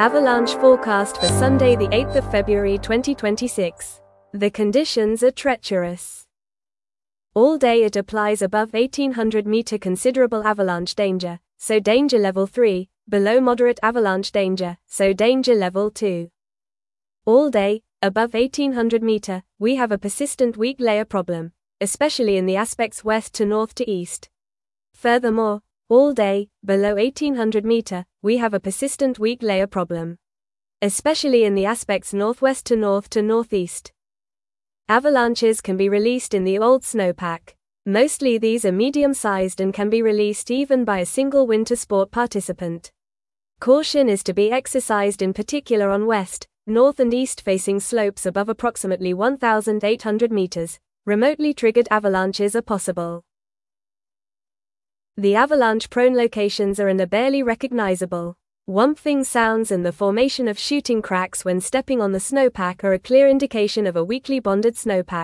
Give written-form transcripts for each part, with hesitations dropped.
Avalanche forecast for Sunday the 8th of February 2026. The conditions are treacherous. All day it applies above 1800 meter considerable avalanche danger, so danger level 3, below moderate avalanche danger, so danger level 2. All day, above 1800 meter, we have a persistent weak layer problem, especially in the aspects west to north to east. Furthermore, all day, below 1800 meter, we have a persistent weak layer problem, especially in the aspects northwest to northeast. Avalanches can be released in the old snowpack. Mostly these are medium-sized and can be released even by a single winter sport participant. Caution is to be exercised in particular on west, north and east-facing slopes above approximately 1,800 meters. Remotely triggered avalanches are possible. The avalanche-prone locations are in the barely recognizable whumping sounds, and the formation of shooting cracks when stepping on the snowpack are a clear indication of a weakly bonded snowpack.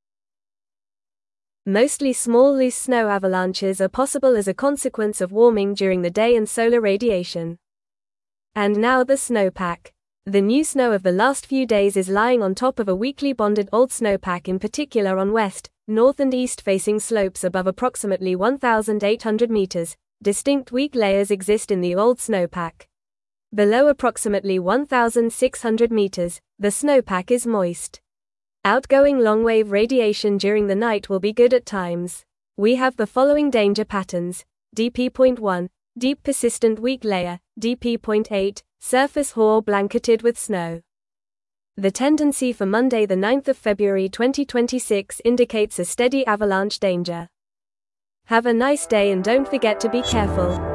Mostly small loose snow avalanches are possible as a consequence of warming during the day and solar radiation. And now the snowpack. The new snow of the last few days is lying on top of a weakly bonded old snowpack, in particular on west, north and east facing slopes above approximately 1,800 meters. Distinct weak layers exist in the old snowpack. Below approximately 1,600 meters, the snowpack is moist. Outgoing long-wave radiation during the night will be good at times. We have the following danger patterns: DP.1, deep persistent weak layer; DP.8, surface hoar blanketed with snow. The tendency for Monday the 9th of February 2026 indicates a steady avalanche danger. Have a nice day and don't forget to be careful.